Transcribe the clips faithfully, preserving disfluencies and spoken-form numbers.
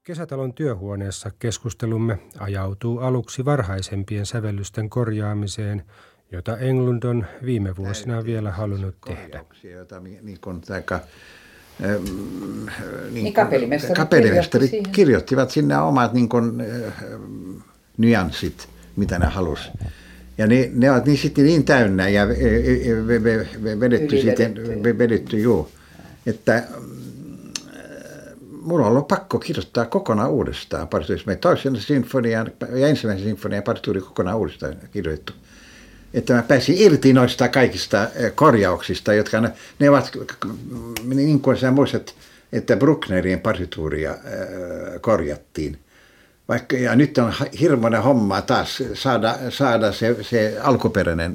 Kesätalon työhuoneessa keskustelumme ajautuu aluksi varhaisempien sävellysten korjaamiseen, jota Englund on viime vuosina vielä halunnut tehdä. Jota, niin kuin, taika, ähm, niin niin kapellimestarit, kapellimestarit kirjoitti kirjoittivat sinne omat niin kuin, äh, nyanssit, mitä ne halusi. Ja ne, ne ovat niin sitten niin täynnä ja vedetty sitten, vedetty, joo, että mulla on ollut pakko kirjoittaa kokonaan uudestaan partituurista. Me toisen sinfonian ja ensimmäisen sinfonian partituuri kokonaan uudestaan kirjoitettu. Että mä pääsin irti noista kaikista korjauksista, jotka ne, ne ovat, niin kuin sä muistat, että Brucknerin partituuria korjattiin. Vaikka, ja nyt on hirmoinen homma taas saada, saada se, se alkuperäinen.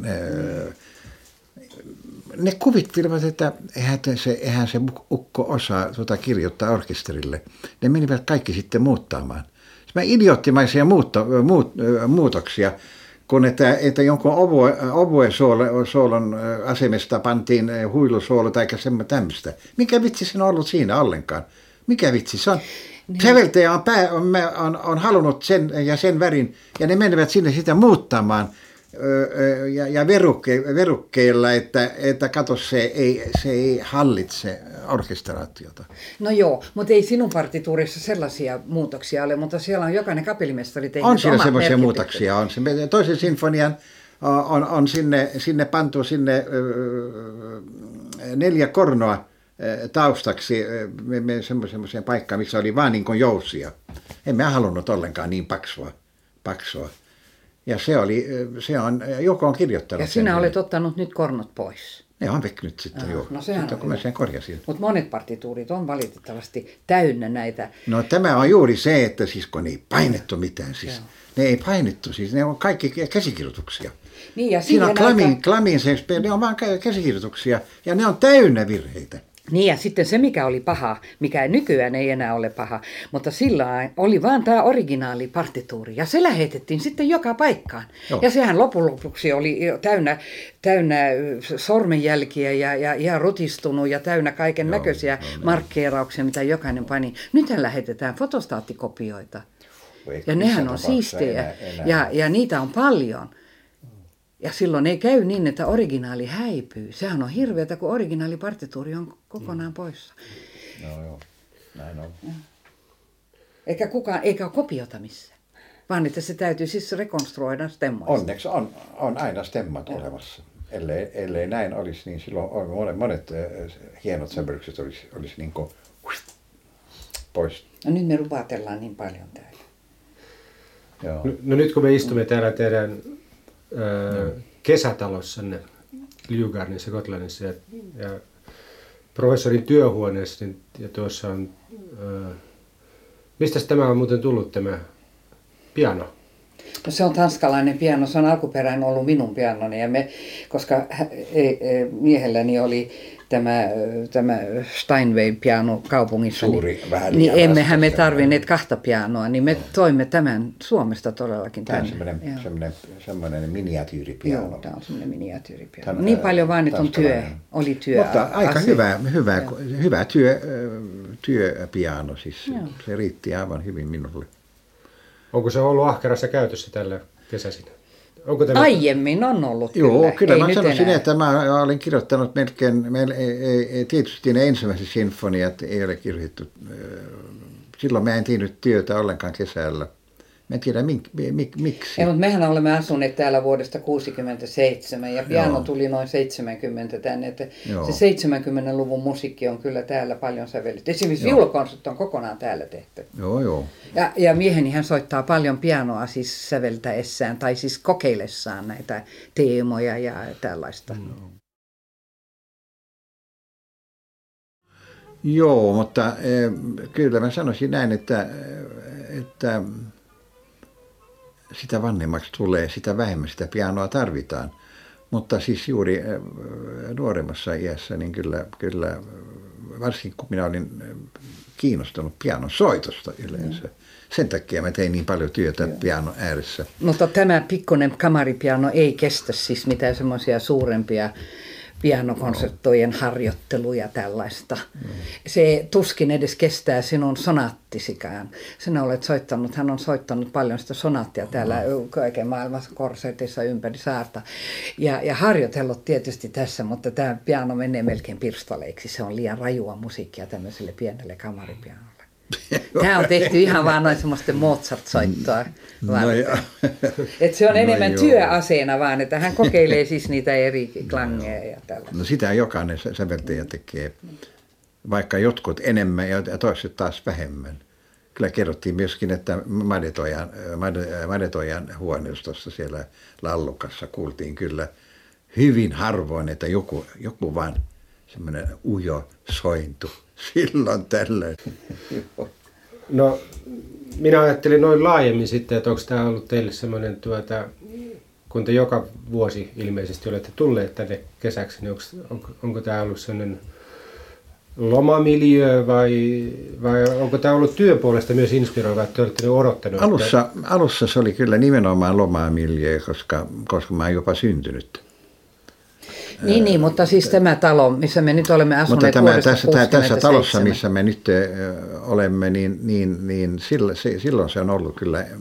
Ne kuvittelivat, että eihän se, eihän se ukko osaa tuota kirjoittaa orkesterille. Ne menivät kaikki sitten muuttamaan. Mä idioottimaisia muutto, muut, muutoksia, kun että, että jonkun oboe-soolon asemesta pantiin huilusoolo tai semmoista tämmöistä. Mikä vitsi se on ollut siinä ollenkaan? Mikä vitsi se on? Niin. Säveltäjä on, pää, on, on, on halunnut sen ja sen värin, ja ne menevät sinne sitä muuttamaan öö, ja, ja verukke, verukkeilla, että, että kato, se ei, se ei hallitse orkestraatiota. No joo, mutta ei sinun partituurissa sellaisia muutoksia ole, mutta siellä on jokainen kapellimestari tehnyt on siellä semmoisia merkitykset. muutoksia. On. Toisen sinfonian on, on sinne, sinne pantu sinne öö, neljä kornoa taustaksi me semmoiseen paikkaan, missä oli vaan niin kuin jousia. En mä halunnut ollenkaan niin paksua. paksua. Ja se oli, se on, joku on kirjoittanut. Ja sinä olet ottanut nyt kornot pois. Ne on veknyt sitten, ah, joo. No sehän sitten, on kun mä sen korjasin. Mutta monet partituurit on valitettavasti täynnä näitä. No tämä on juuri se, että siis kun ne ei painettu mitään. Siis, ne ei painettu, siis ne on kaikki käsikirjoituksia. Niin, ja siinä on klamin, aika... klamin se, ne on vaan käsikirjoituksia ja ne on täynnä virheitä. Niin ja sitten se, mikä oli paha, mikä nykyään ei enää ole paha, mutta silloin oli vaan tämä originaali partituuri ja se lähetettiin sitten joka paikkaan. Joo. Ja sehän lopun lopuksi oli täynnä, täynnä sormenjälkiä ja, ja ihan rutistunut ja täynnä kaiken joo, näköisiä joo, markkeerauksia, mitä jokainen pani. Nythän lähetetään fotostaattikopioita ja nehän on siistejä enää, enää. Ja, ja niitä on paljon. Ja silloin ei käy niin, että originaali häipyy. Sehän on hirveätä, kun originaalipartituuri on kokonaan poissa. No joo, näin on. Eikä kukaan, eikä ole kopiota missään, vaan että se täytyy siis rekonstruoida stemmoista. Onneksi on, on aina stemmat ja olemassa. Ellei, ellei näin olisi, niin silloin monet, monet hienot sävellykset olisi, olisi niin kuin pois. No nyt me rupatellaan niin paljon täällä. Joo. No, no nyt kun me istumme täällä teidän Öö, kesätalossanne Ljugardissa, Gotlannissa ja, ja professorin työhuoneessa, niin, ja tuossa on, öö, mistä tämä on muuten tullut tämä piano? No se on tanskalainen piano, se on alkuperäinen ollut minun pianoni, ja me, koska miehelläni oli tämä, tämä Steinway-piano kaupungissa, suuri, niin, niin emmehän me tarvinneet kahta pianoa, niin me toimme tämän Suomesta todellakin tänne. Tämä on semmoinen, semmoinen, semmoinen miniatyyripiano. Joo, tämä on semmoinen miniatyyripiano. Tämän, niin paljon vaan, että on työ, oli työ. Mutta aika ase. hyvä, hyvä, hyvä työ, työpiano, siis joo. Se riitti aivan hyvin minulle. Onko se ollut ahkerassa käytössä tällä kesäisinä? Onko tämä... Aiemmin on ollut Joo, kyllä. kyllä ei mä sanoisin, enää. Että mä olin kirjoittanut melkein, meillä ei, ei, tietysti ne ensimmäiset sinfoniat ei ole kirjoitettu. Silloin mä en tehnyt työtä ollenkaan kesällä. Mä en tiedä mik, mik, miksi. Ei, mutta mehän olemme asuneet täällä vuodesta kuusikymmentäseitsemän ja piano joo. tuli noin seitsemänkymmentä tänne. Että se seitsemänkymmentän luvun musiikki on kyllä täällä paljon sävellytty. Esimerkiksi viulukonsert on kokonaan täällä tehty. Joo, joo. Ja, ja mieheni hän soittaa paljon pianoa siis säveltäessään tai siis kokeillessaan näitä teemoja ja tällaista. Mm. Joo, mutta eh, kyllä mä sanoisin näin, että, että sitä vanhemmaksi tulee, sitä vähemmän sitä pianoa tarvitaan. Mutta siis juuri nuoremmassa iässä, niin kyllä, kyllä varsinkin kun minä olin kiinnostunut pianon soitosta yleensä. Mm. Sen takia mä tein niin paljon työtä Joo. pianon ääressä. Mutta tämä pikkuinen kamaripiano ei kestä siis mitään semmoisia suurempia pianokonserttojen harjoittelu ja tällaista. Mm. Se tuskin edes kestää sinun sonaattisikään. Sinä olet soittanut, hän on soittanut paljon sitä sonaattia täällä mm. kaiken maailmassa konsertissa ympäri saarta. Ja, ja harjoitellut tietysti tässä, mutta tämä piano menee melkein pirstaleiksi. Se on liian rajua musiikkia tämmöiselle pienelle kamaripianolle. Tämä on tehty ihan vaan noin semmoisten Mozart-soittoa. No että se on enemmän no työaseena vaan, että hän kokeilee siis niitä eri klangeja ja tällaista. No sitä jokainen säveltäjä tekee, vaikka jotkut enemmän ja toiset taas vähemmän. Kyllä kerrottiin myöskin, että Madetojan, Madetojan huoneistossa siellä Lallukassa kuultiin kyllä hyvin harvoin, että joku, joku vaan semmoinen ujo sointu. Silloin tällöin. No, minä ajattelin noin laajemmin sitten, että onko tämä ollut teille semmoinen, tuota, kun te joka vuosi ilmeisesti olette tulleet tänne kesäksi, niin onko, onko, onko tämä ollut semmoinen lomamiljö vai, vai onko tämä ollut työn puolesta myös inspiroiva, että te olette odottanut? Alussa, että... alussa se oli kyllä nimenomaan lomamiljö, koska, koska mä oon jopa syntynyt. Niin, niin, mutta siis tämä talo, missä me nyt olemme asuneet mutta tämä, vuodesta tässä, tässä talossa, missä me nyt äh, olemme, niin, niin, niin silloin, se, silloin se on ollut kyllä, äh,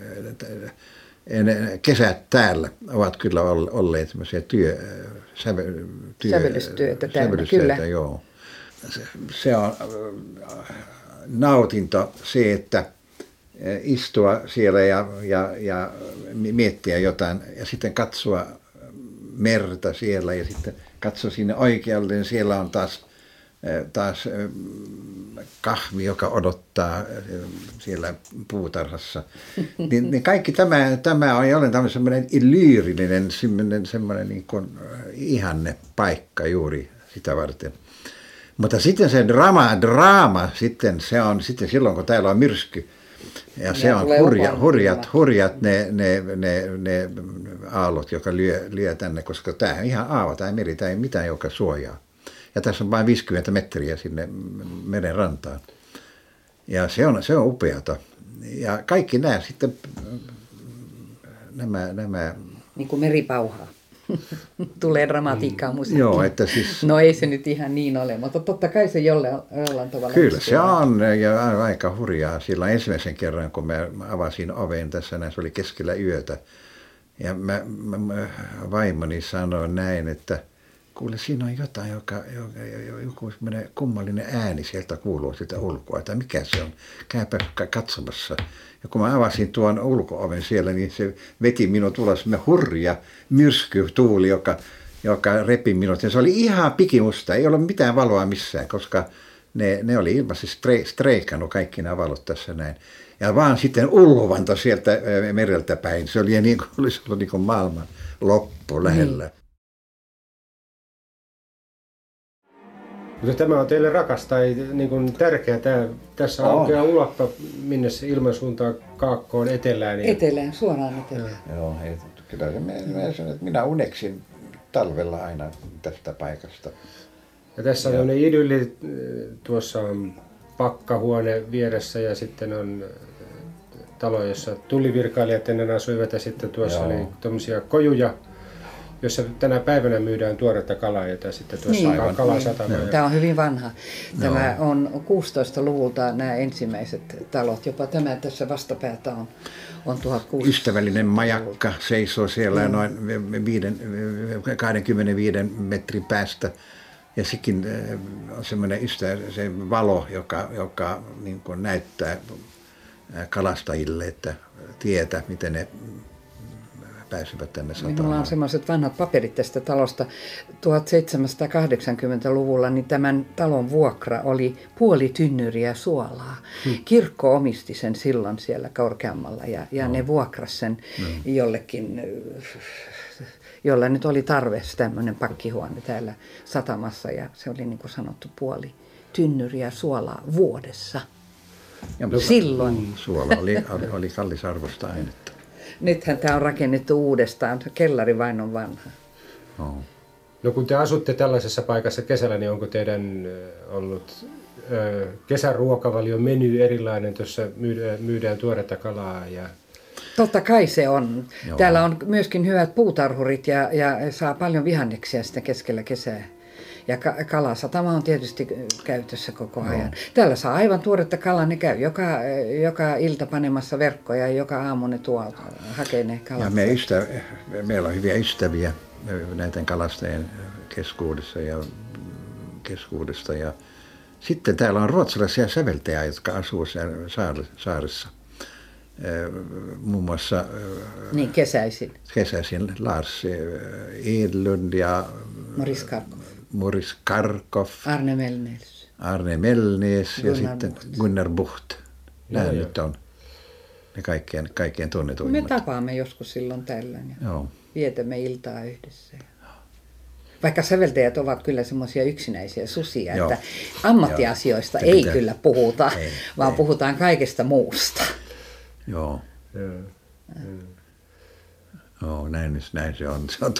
kesät täällä ovat kyllä olleet tämmöisiä työ, säve, työ, sävellystyötä täynnä, kyllä. Joo. Se, se on äh, nautinto se, että istua siellä ja, ja, ja miettiä jotain ja sitten katsoa merta siellä ja sitten katso sinne oikealle, niin siellä on taas, taas kahvi, joka odottaa siellä puutarhassa. Niin, niin kaikki tämä, tämä on jollain semmoinen lyyrinen, semmoinen, semmoinen niin kuin ihanne paikka juuri sitä varten. Mutta sitten se drama, draama, sitten se on sitten silloin, kun täällä on myrsky. Ja se on hurja, hurjat, hurjat ne, ne, ne, ne aallot, jotka lyö, lyö tänne, koska tämä on ihan aava, tämä meri, tämä ei mitään, joka suojaa. Ja tässä on vain viisikymmentä metriä sinne meren rantaan. Ja se on, se on upeata. Ja kaikki nämä sitten, nämä... nämä niin kuin meripauhaa. Tulee dramatiikkaa musiikkiin. Joo, että siis... No ei se nyt ihan niin ole, mutta totta kai se jollain, jollain tavalla... Kyllä se on ja aika hurjaa. Silloin ensimmäisen kerran, kun mä avasin oven tässä, näin, se oli keskellä yötä. Ja mä, mä, mä vaimoni sanoi näin, että kuule, siinä on jotain, joka, joka, joku kummallinen ääni sieltä kuuluu sitä ulkoa. Että mikä se on? Käypä katsomassa. Ja kun mä avasin tuon ulko-oven siellä, niin se veti minut ulos semmoinen hurja myrskytuuli, joka, joka repi minut. Ja se oli ihan pikimusta, ei ollut mitään valoa missään, koska ne, ne oli ilmaisesti streikannut kaikki nämä valot tässä näin. Ja vaan sitten ulvanta sieltä mereltä päin. Se oli niin kuin, olisi ollut niin kuin maailman loppu lähellä. Niin. Mutta tämä on teille rakas tai niin kuin tärkeä. Tämä, tässä on aukeaa ulappa, minne se ilmansuuntaan kaakkoon etelään. Niin... Etelään, suoraan etelään. Joo, kyllä mä, mä sanon, että minä uneksin talvella aina tästä paikasta. Ja tässä on tämmöinen idylli, tuossa on pakkahuone vieressä ja sitten on talo, jossa tullivirkailijat ennen asuivat ja sitten tuossa Joo. oli tuommoisia kojuja, jossa tänä päivänä myydään tuoretta kalaa, jota sitten tuossa niin, on kalasatama. Niin. Tämä on hyvin vanha. Tämä no. on kuusitoistaluvulta nämä ensimmäiset talot. Jopa tämä tässä vastapäätä on, on tuhatkuusisataa. Ystävällinen majakka seisoo siellä mm. noin kaksikymmentäviisi metrin päästä. Ja sekin on semmoinen ystävä, se valo, joka, joka niin kuin näyttää kalastajille, että tietää, miten ne pääsivät tänne satamaan. Minulla on semmoiset vanhat paperit tästä talosta. tuhatseitsemänsataakahdeksankymmentäluvulla niin tämän talon vuokra oli puoli tynnyriä suolaa. Hmm. Kirkko omisti sen silloin siellä korkeammalla ja, ja no. ne vuokras sen no. jollekin, jolla nyt oli tarve tämmöinen pakkihuone täällä satamassa ja se oli niin kuin sanottu puoli tynnyriä suolaa vuodessa. Ja, silloin. Suola oli, oli, oli kallisarvoista ainetta. Nythän tämä on rakennettu uudestaan. Kellari vain on vanha. Oh. No kun te asutte tällaisessa paikassa kesällä, niin onko teidän ollut ö, kesäruokavalio meny erilainen, tuossa myydään, myydään tuoretta kalaa? Ja... Totta kai se on. Joo. Täällä on myöskin hyvät puutarhurit ja, ja saa paljon vihanneksia sitten keskellä kesää. Ja ka- kalasatama on tietysti käytössä koko ajan. Joo. Täällä saa aivan tuoretta kalaa, ne käy joka, joka ilta panemassa verkkoja ja joka aamu ne tuo, hakee ne kalat. Ja me ystä, meillä on hyviä ystäviä näiden kalastajien keskuudessa ja keskuudesta. Ja sitten täällä on ruotsalaisia säveltäjiä, jotka asuu saaressa. Muun muassa niin, kesäisin. Kesäisin Lars Edlund ja Morris Karkov. Morris Karkov. Arne Mellnes. Arne Mellnes ja Gunnar sitten Bucht. Gunnar Bucht. Nämä Joo, nyt on ne kaikkein, kaikkein Me tunnetuimmat. tapaamme joskus silloin tällöin ja Joo. vietämme iltaa yhdessä. Vaikka säveltäjät ovat kyllä semmoisia yksinäisiä susia, Joo. että ammattiasioista Joo. ei Pitää. kyllä puhuta, Ei, vaan ei. puhutaan kaikesta muusta. Joo. Joo. Joo, näin, näin se on. Se on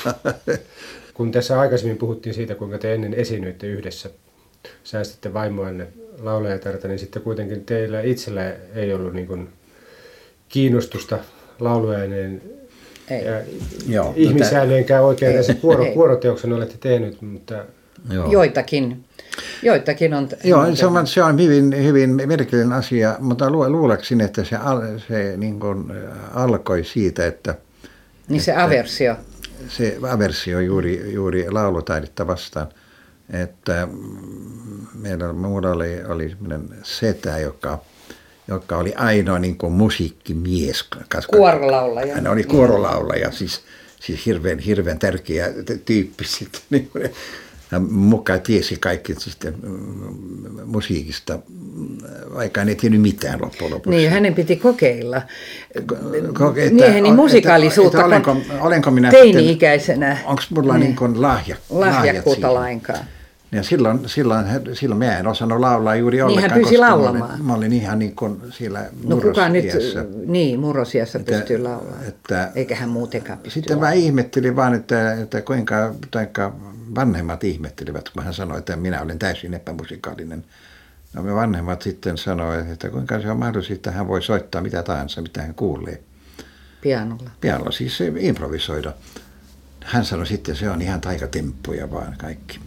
Kun tässä aikaisemmin puhuttiin siitä, kuinka te ennen esiinyitte yhdessä, säästitte vaimoanne laulajatarta, niin sitten kuitenkin teillä itsellä ei ollut niin kuin kiinnostusta lauluääneen Ei. ja Joo, ihmisääneenkään oikein. Ei. Tässä vuoro, Ei. vuoroteoksen olette tehnyt, mutta Joo. Joitakin, joitakin on... Joo, se on, se on hyvin, hyvin merkillinen asia, mutta lu, luuleeksin, että se, al, se niin kuin alkoi siitä, että Niin se että aversio. se aversio juuri, juuri laulutaidetta vastaan. Että meillä minulla oli, oli sellainen setä, joka, joka oli ainoa niin kuin musiikkimies. Kuorolaulaja. Hän oli kuorolaulaja, siis, siis hirveän, hirveän tärkeä tyyppi sitten. Niin hän mukaan tiesi kaikki sitten musiikista, vaikka hän ei tiennyt mitään loppujen lopuksi. Niin, hänen piti kokeilla Ko- että- mieheni musikaalisuutta, että- että kun olenko- olenko minä teini-ikäisenä Onko mulla niin. niin kuin lahja, lahjakkuutta siihen? lainkaan. Ja silloin, silloin, silloin mä en osannut laulaa juuri Niin hän ollenkaan, pyysi koska laulamaan. Mä olin, mä olin ihan niin kuin siellä No kuka nyt, murrosiässä. niin, murrosiässä Että- pystyy laulamaan. että- Eikä hän muutenkaan pysty Sitten mä ihmettelin vaan, että, että kuinka taikka vanhemmat ihmettelivät, kun hän sanoi, että minä olen täysin epämusikaalinen. No me vanhemmat sitten sanoivat, että kuinka se on mahdollista, että hän voi soittaa mitä tahansa, mitä hän kuulee. pianolla. Pianolla siis se improvisoida. Hän sanoi sitten, että se on ihan taikatemppuja vaan kaikki.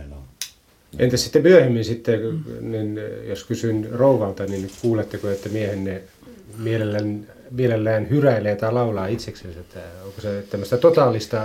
entäs sitten myöhemmin sitten, niin jos kysyn rouvalta, niin kuuletteko, että miehenne mielellään, mielellään hyräilee tai laulaa itsekseen, että onko se tämmöistä totaalista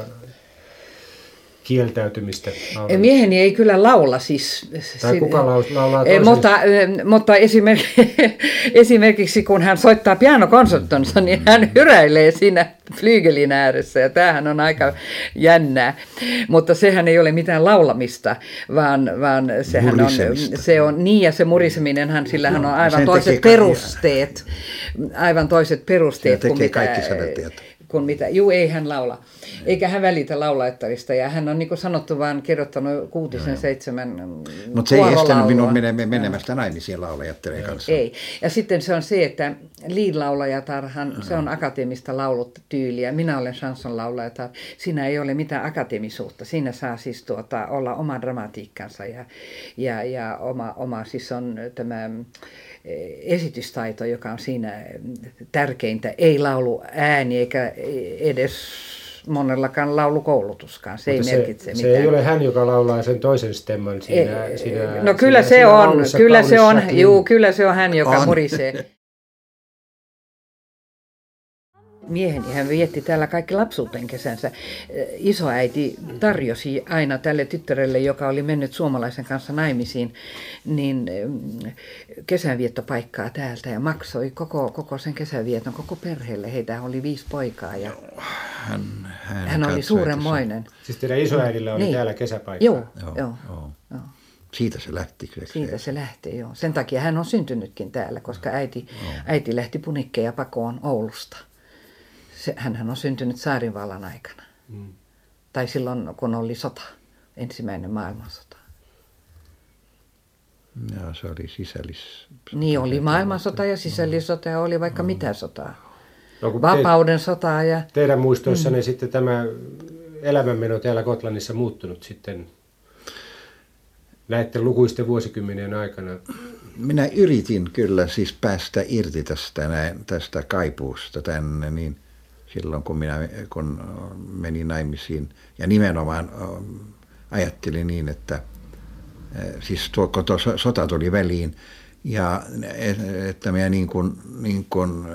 kieltäytymistä? Ei, mieheni ei kyllä laula siis. Tai kuka laus- laulaa Ei, toisen? mutta, mutta esimerkiksi, esimerkiksi kun hän soittaa pianokonserttonsa, niin hän hyräilee siinä flyygelin ääressä ja tämähän on aika jännää. Mutta sehän ei ole mitään laulamista, vaan, vaan sehän on, Murisemista. se on niin ja se muriseminenhan, sillähän Joo, on aivan sen toiset tekee kaikki. perusteet. Aivan toiset perusteet Sen kuin tekee mitä, kaikki säveltäjät. kun mitä, juu, ei hän laula. Eikä hän välitä laulajattarista. Ja hän on niin kuin sanottu vaan kirjoittanut kuutisen seitsemän Mutta se ei estänyt kuorolaulua. minun mene- menemästä naimisiin laulajattareen kanssa. Ei. Ja sitten se on se, että lead-laulajatarhan, se on akateemista laulutyyliä. Minä olen chanson-laulajatar. Siinä ei ole mitään akateemisuutta. Siinä saa siis tuota, olla oma dramatiikkansa ja, ja, ja oma, oma siis on tämä esitystaito, joka on siinä tärkeintä. Ei laulu ääni eikä edes monellakaan laulukoulutuskaan. Se Mutta ei merkitse se mitään. ei ole hän, joka laulaa sen toisen stemman siinä, Ei, siinä no kyllä siinä, se siinä on, laulussa kyllä se on, kaunis juu, kyllä se on hän, joka On. murisee. Mieheni hän vietti täällä kaikki lapsuuden kesänsä. Isoäiti tarjosi aina tälle tyttärelle, joka oli mennyt suomalaisen kanssa naimisiin, niin kesänviettopaikkaa täältä ja maksoi koko, koko sen kesänvieton, koko perheelle. Heitä oli viisi poikaa ja Hän, hän, hän oli katsoi, suurenmoinen. Että se, siis teidän isoäidillä oli Niin. täällä kesäpaikka. Joo, että se- Joo, joo, joo. joo. Siitä se lähti. Kyllä Siitä se lähtee, joo. Sen takia hän on syntynytkin täällä, koska äiti, äiti lähti punikkeja pakoon Oulusta. Se, hänhän on syntynyt tsaarinvallan aikana. Mm. Tai silloin, kun oli sota, ensimmäinen maailmansota. Joo, se oli sisällis... Niin oli maailmansota ja sisällissota ja oli vaikka mitä sotaa. No, kun Vapauden sotaa ja... te, teidän muistoissanne mm. sitten tämä elämänmeno täällä Gotlannissa muuttunut sitten näiden lukuisten vuosikymmenien aikana? minä yritin kyllä siis päästä irti tästä, näin, tästä kaipuusta tänne, niin silloin kun minä kun menin naimisiin ja nimenomaan ajattelin niin, että siis tuo, kun tuo sota tuli väliin ja että minä niin kuin, niin kuin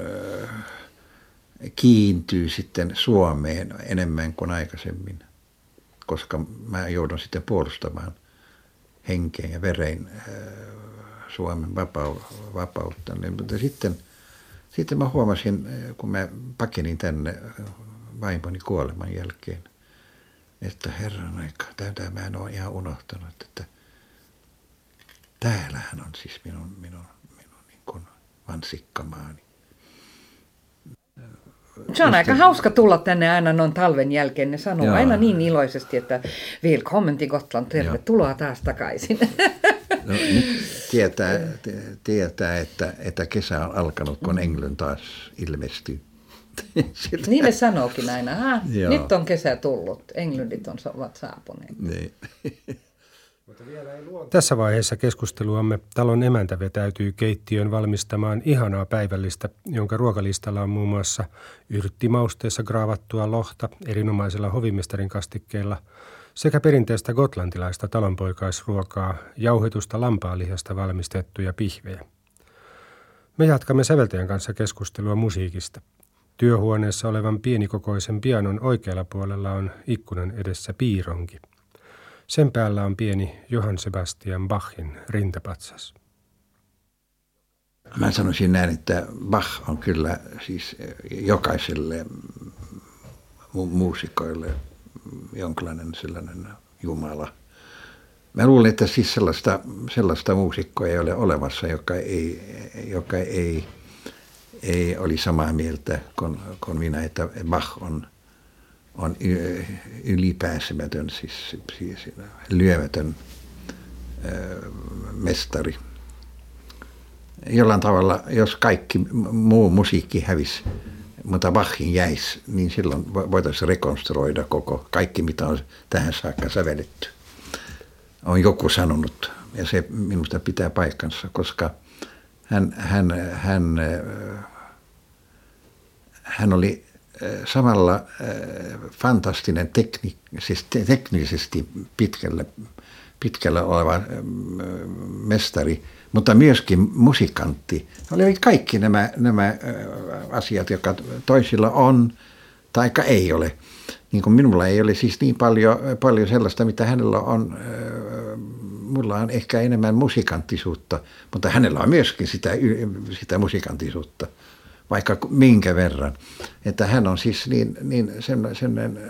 kiintyy sitten Suomeen enemmän kuin aikaisemmin, koska mä joudun sitten puolustamaan henkeen ja verein Suomen vapautta. Mutta sitten, sitten mä huomasin, kun mä pakenin tänne vaimoni kuoleman jälkeen, että herran aika, tätä mä en ole ihan unohtanut, että täällähän on siis minun, minun, minun niin kuin mansikkamaani. Se on aika hauska tulla tänne aina noin talven jälkeen. Ne sanoo Joo. aina niin iloisesti, että välkommen till Gotland, tervetuloa taas takaisin. No, nyt tietää, tietää että, että kesä on alkanut, kun Englund taas ilmestyy. Niin ne sanookin aina. Ah, nyt on kesä tullut, Englundit on, ovat saapuneet. Niin. Tässä vaiheessa keskusteluamme talon emäntä vetäytyy keittiön valmistamaan ihanaa päivällistä, jonka ruokalistalla on muun muassa yrttimausteessa graavattua lohta erinomaisella hovimestarin kastikkeella sekä perinteistä gotlantilaista talonpoikaisruokaa, jauhetusta lampaalihasta valmistettuja pihvejä. Me jatkamme säveltäjän kanssa keskustelua musiikista. Työhuoneessa olevan pienikokoisen pianon oikealla puolella on ikkunan edessä piironki. Sen päällä on pieni Johann Sebastian Bachin rintapatsas. Mä sanoisin näin, että Bach on kyllä siis jokaiselle mu- muusikoille jonkinlainen sellainen jumala. Mä luulen, että siis sellaista, sellaista muusikkoa ei ole olemassa, joka ei, joka ei, ei oli samaa mieltä kuin, kuin minä, että Bach on on ylipääsemätön, siis, siis lyömätön ö, mestari. Jollain tavalla, jos kaikki muu musiikki hävisi, mutta Bachin jäisi, niin silloin voitaisiin rekonstruoida koko kaikki, mitä on tähän saakka sävelletty. On joku sanonut, ja se minusta pitää paikkansa, koska hän, hän, hän, hän oli samalla fantastinen tekni, siis teknisesti pitkällä, pitkällä oleva mestari, mutta myöskin musikantti. Oli kaikki nämä, nämä asiat, jotka toisilla on tai ei ole. Niin kuin minulla ei ole siis niin paljon, paljon sellaista, mitä hänellä on. Mulla on ehkä enemmän musikanttisuutta, mutta hänellä on myöskin sitä, sitä musikanttisuutta. Vaikka minkä verran. Että hän on siis niin, niin sellainen,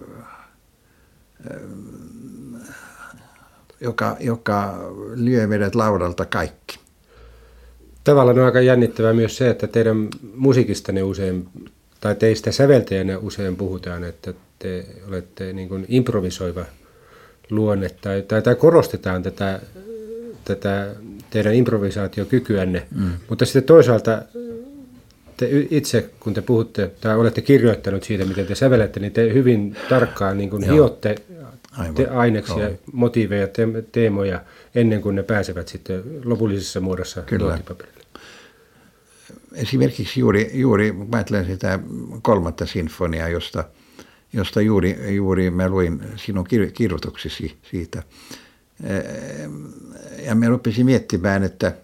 joka, joka lyö meidät laudalta kaikki. Tavallaan on aika jännittävää myös se, että teidän musiikistanne usein, tai teistä säveltäjänä usein puhutaan, että te olette niin kuin improvisoiva luonne, tai, tai, tai korostetaan tätä, tätä teidän improvisaatiokykyänne, mm. mutta sitten toisaalta te itse, kun te puhutte tai olette kirjoittanut siitä, miten te sävelette, niin te hyvin tarkkaan niin kuin hiotte te aineksia, Joo. motiiveja, te- teemoja ennen kuin ne pääsevät sitten lopullisessa muodossa nuottipaperille. Esimerkiksi juuri, juuri mä ajattelen sitä kolmatta sinfoniaa, josta, josta juuri, juuri mä luin sinun kirjoituksesi siitä. Ja mä rupesin miettimään, että,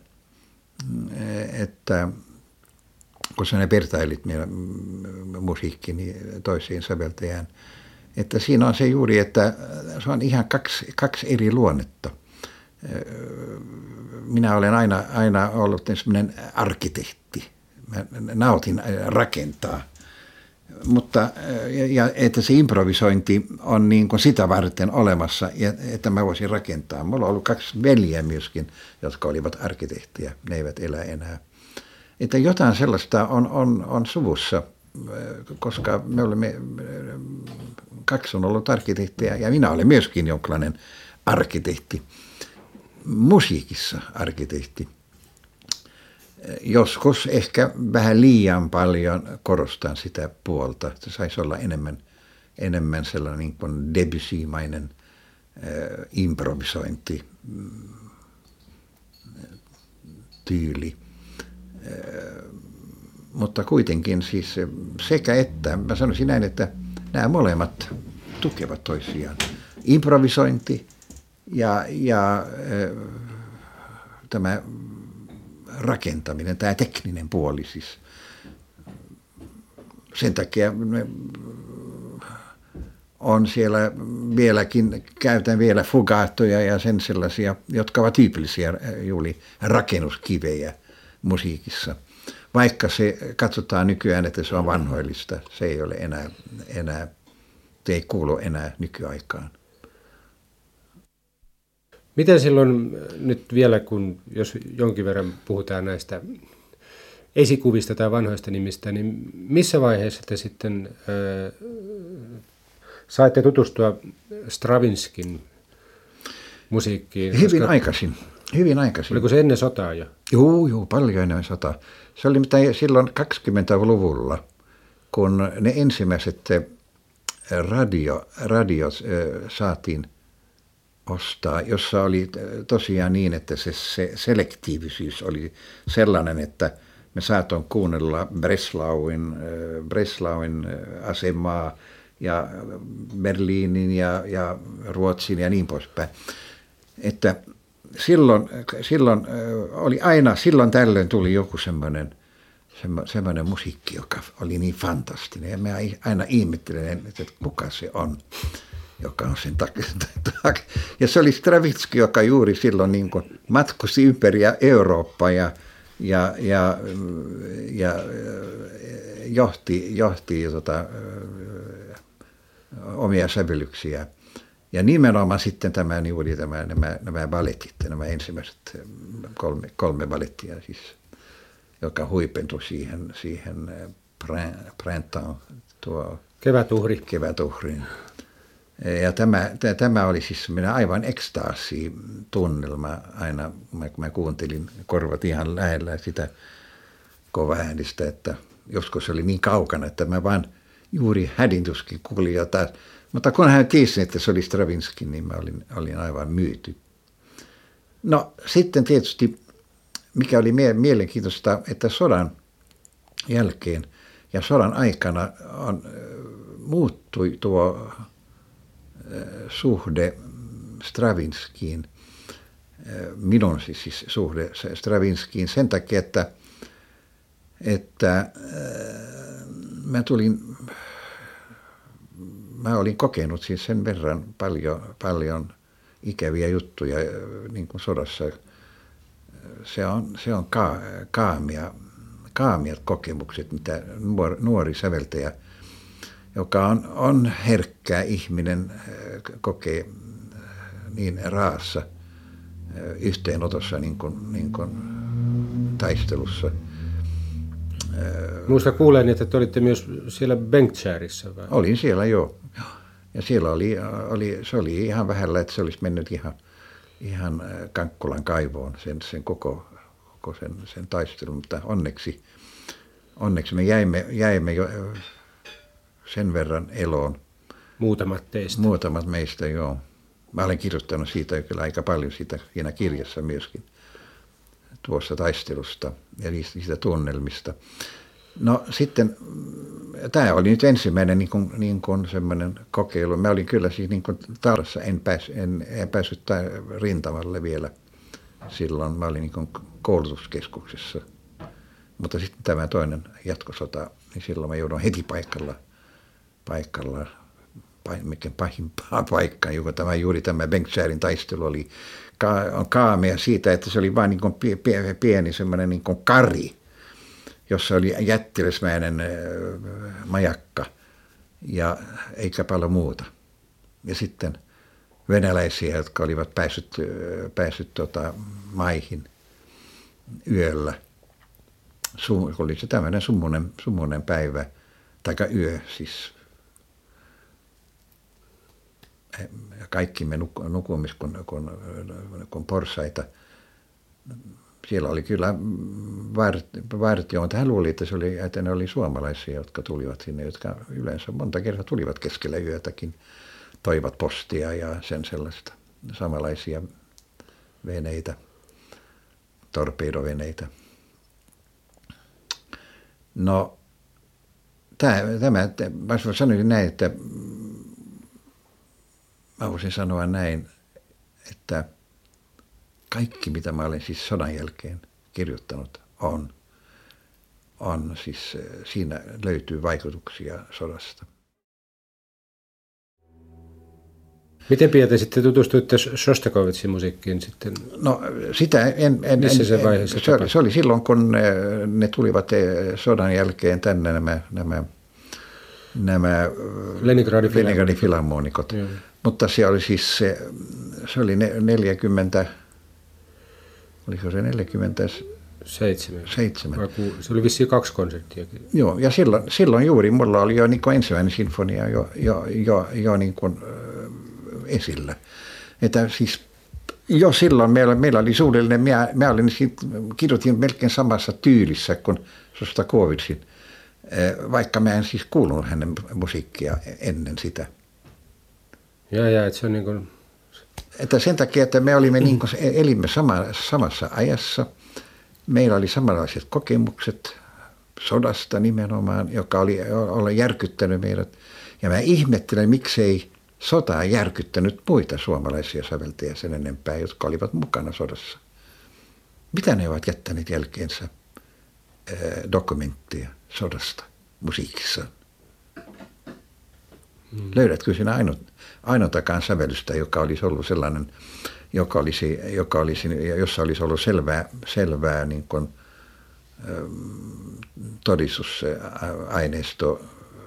että kun sä vertailit musiikkini toiseen säveltäjään, että siinä on se juuri, että se on ihan kaksi, kaksi eri luonnetta. Minä olen aina, aina ollut sellainen arkkitehti. Mä nautin rakentaa. Mutta ja, että se improvisointi on niin kuin sitä varten olemassa, että mä voisin rakentaa. Mulla on ollut kaksi veljeä myöskin, jotka olivat arkkitehtiä. Ne eivät elä enää. Että jotain sellaista on, on, on suvussa, koska me olemme, kaksi on ollut arkkitehtiä ja minä olen myöskin jonkinlainen arkkitehti, musiikissa arkkitehti. Joskus ehkä vähän liian paljon korostan sitä puolta, että saisi olla enemmän, enemmän sellainen niin kuin Debussy-mainen äh, improvisointi. tyyli. Mutta kuitenkin siis sekä että, mä sanoisin näin, että nämä molemmat tukevat toisiaan. Improvisointi ja, ja tämä rakentaminen, tämä tekninen puoli siis. Sen takia on siellä vieläkin, käytän vielä fugaattoja ja sen sellaisia, jotka ovat tyypillisiä juuri rakennuskivejä musiikissa. Vaikka se katsotaan nykyään, että se on vanhoillista, se ei ole enää, enää se ei kuulu enää nykyaikaan. Miten silloin nyt vielä, kun jos jonkin verran puhutaan näistä esikuvista tai vanhoista nimistä, niin missä vaiheessa te sitten äh, saitte tutustua Stravinskin musiikkiin? Hyvin koska... aikaisin. Hyvin aikaisin. Oliko se ennen sotaa jo? Joo, joo, paljon ennen sotaa. Se oli mitä silloin kaksikymmentäluvulla, kun ne ensimmäiset radio, radiot äh, saatiin ostaa, jossa oli tosiaan niin, että se, se selektiivisyys oli sellainen, että me saatoin kuunnella Breslauin, Breslauin asemaa ja Berliinin ja, ja Ruotsin ja niin poispäin. Että silloin, silloin oli aina, silloin tällöin tuli joku semmoinen, semmoinen musiikki, joka oli niin fantastinen. Ja mä aina ihmettelen, että kuka se on, joka on sen takia. Ja se oli Stravinsky, joka juuri silloin niin kuin matkusti ympäri Eurooppaa ja, ja, ja, ja johti, johti tota, omia sävellyksiä. Ja nimenomaan sitten tämä, juuri tämä, nämä, nämä balletit, nämä ensimmäiset kolme, kolme ballettia, siis, joka huipentui siihen, siihen printemps, tuo kevätuhri. kevätuhriin. Ja tämä, tämä oli siis minä aivan ekstaasi tunnelma aina, kun mä kuuntelin korvat ihan lähellä sitä kovaäänistä, että joskus se oli niin kaukana, että mä vaan juuri hädintuskin kuulin jotain. Mutta kun hän tiesi, että se oli Stravinsky, niin mä olin, olin aivan myyty. No sitten tietysti, mikä oli mie- mielenkiintoista, että sodan jälkeen ja sodan aikana on, muuttui tuo suhde Stravinskiin, minun siis suhde Stravinskiin sen takia, että, että mä tulin, mä olin kokenut siis sen verran paljon, paljon ikäviä juttuja niin kuin sodassa. Se on, se on ka, kaamia, kaamiat kokemukset, mitä nuori, nuori säveltäjä, joka on, on herkkä ihminen, kokee niin raassa yhteenotossa niin kuin, niin kuin taistelussa. Muista kuulen, että te olitte myös siellä Bengtskärissa vai? Olin siellä, joo. Ja siellä oli, oli, se oli ihan vähällä, että se olisi mennyt ihan, ihan Kankkulan kaivoon sen, sen koko, koko sen, sen taistelun, mutta onneksi, onneksi me jäimme, jäimme jo sen verran eloon. Muutamat teistä. Muutamat meistä, joo. Mä olen kirjoittanut siitä kyllä aika paljon siitä, siinä kirjassa myöskin, tuossa taistelusta ja siitä tunnelmista. No sitten, tämä oli nyt ensimmäinen niin kuin, niin kuin semmoinen kokeilu. Mä olin kyllä siis niin kuin taudassa, en, pääs, en, en päässyt rintamalle vielä silloin. Mä olin niin kuin koulutuskeskuksessa. Mutta sitten tämä toinen jatkosota, niin silloin mä joudun heti paikalla, paikalla mikä pahimpaa paikkaa, joka tämä juuri tämä Bengtskärin taistelu oli ka- kaamea siitä, että se oli vain niin kuin pieni, pieni semmoinen niin kuin kari, jossa oli jättiläismäinen majakka ja eikä paljon muuta. Ja sitten venäläisiä, jotka olivat päässyt, päässyt tota, maihin yöllä. Su- oli se tämmöinen summunen, summunen päivä, tai yö siis. Ja kaikki me nukumme kun, kun, kun porsaita. Siellä oli kyllä vartio, mutta hän luuli, että, se oli, että ne oli suomalaisia, jotka tulivat sinne, jotka yleensä monta kertaa tulivat keskellä yötäkin, toivat postia ja sen sellaista samanlaisia veneitä. torpedoveneitä. No, tämä, tämä mä sanoisin näin, että mä voisin sanoa näin, että kaikki mitä mä olen siis sodan jälkeen kirjoittanut on, on siis siinä löytyy vaikutuksia sodasta. Miten Pieta sitten tutustuitte Šostakovičin musiikkiin sitten? No sitä en... en Missä se vaiheessa se, se oli silloin, kun ne, ne tulivat sodan jälkeen tänne nämä, nämä, nämä Leningradin Leningradin filharmonikot. Mm. Mutta se oli siis se, se oli neljäkymmentä, oliko se neljäkymmentäseitsemän? Seitsemän. Se oli vissiin kaksi konserttiakin. Joo, ja silloin, silloin juuri mulla oli jo niin kuin ensimmäinen sinfonia jo, jo, jo, jo niin kuin, esillä. Että siis jo silloin meillä, meillä oli suunnilleen, minä, minä olin, kirjoitin melkein samassa tyylissä kuin Šostakovičin, vaikka mä en siis kuulunut hänen musiikkia ennen sitä. Ja, ja, että se on niin kuin... Että sen takia, että me olimme niin kuin, elimme sama, samassa ajassa, meillä oli samanlaiset kokemukset sodasta nimenomaan, joka oli, oli järkyttänyt meidät. Ja mä ihmettelen, miksei sota järkyttänyt muita suomalaisia säveltäjiä sen enempää, jotka olivat mukana sodassa. Mitä ne ovat jättäneet jälkeensä ää, dokumenttia sodasta musiikissa? Hmm. Löydätkö sinä ainut, ainoatakaan sävellystä, joka olisi ollut sellainen, joka olisi, joka olisi, jossa olisi ollut selvää, selvää niin kuin, ä, todistusaineisto,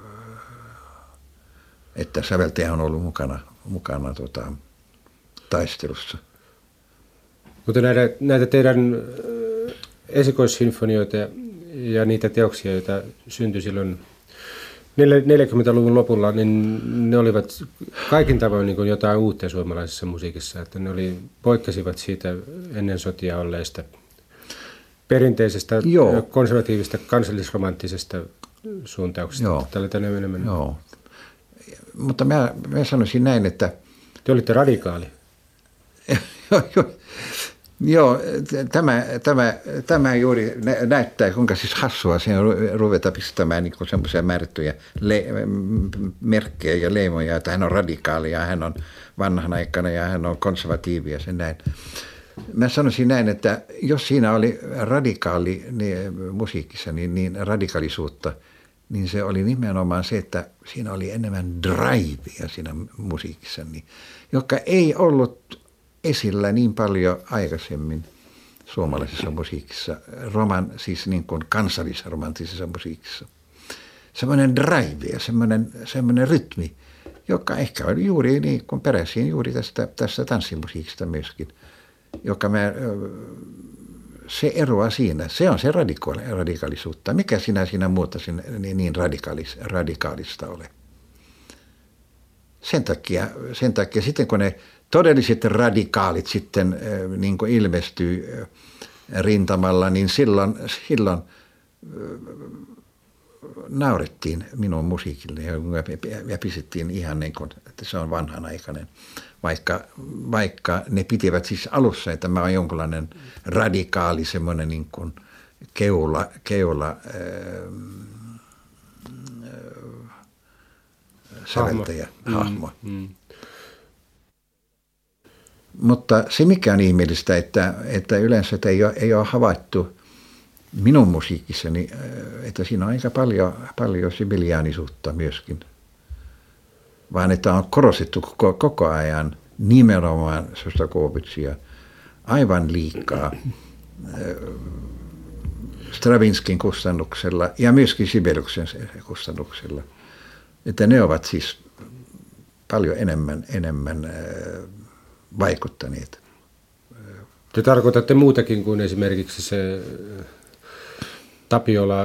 että säveltäjä on ollut mukana, mukana tota, taistelussa. Mutta näitä, näitä teidän esikoissinfonioita ja, ja niitä teoksia, joita syntyi silloin neljäkymmentäluvun lopulla, niin ne olivat kaikin tavoin niin kuin jotain uutta suomalaisessa musiikissa. Että ne oli, poikkesivat siitä ennen sotia olleista perinteisestä, Joo. konservatiivista, kansallisromanttisesta suuntauksesta. Joo. Tällä tänne enemmän. Joo. Mutta mä, mä sanoisin näin, että... Te olitte radikaali. Joo, tämä, tämä, tämä juuri näyttää, kuinka siis hassua siihen ruveta pistämään niin semmoisia määrättyjä le- merkkejä ja leimoja, että hän on radikaali ja hän on vanhanaikainen ja hän on konservatiivi ja sen näin. Mä sanoisin näin, että jos siinä oli radikaali niin, musiikissa, niin, niin radikaalisuutta, niin se oli nimenomaan se, että siinä oli enemmän drivea siinä musiikissa, niin, joka ei ollut esillä niin paljon aikaisemmin suomalaisessa musiikissa, roman, siis niin kuin kansallisromantisessa musiikissa. Semmoinen drive ja semmoinen, semmoinen rytmi, joka ehkä oli juuri niin kuin peräisin juuri tästä, tästä tanssimusiikista myöskin, joka mä, se eroaa siinä. Se on se radikaali, radikaalisuutta. Mikä sinä siinä muuta niin, niin radikaalis, radikaalista ole? Sen takia, sen takia sitten kun ne todelliset radikaalit sitten niin kuin ilmestyy rintamalla, niin silloin, silloin naurettiin minun musiikille ja pistettiin ihan niin kuin, että se on vanhanaikainen. Vaikka, vaikka ne pitivät siis alussa, että mä oon jonkunlainen radikaali semmoinen niin kuin keula, keula ää, säveltäjä, hahmo. hahmo. Mm, mm. Mutta se mikä on ihmeellistä, että, että yleensä ei ole, ei ole havaittu minun musiikissani, että siinä on aika paljon, paljon sibeliaanisuutta myöskin. Vaan että on korostettu koko, koko ajan nimenomaan Šostakovičia aivan liikaa Stravinskin kustannuksella ja myöskin Sibeliuksen kustannuksella. Että ne ovat siis paljon enemmän, enemmän vaikuttaneet. Te tarkoitatte muutakin kuin esimerkiksi se Tapiola,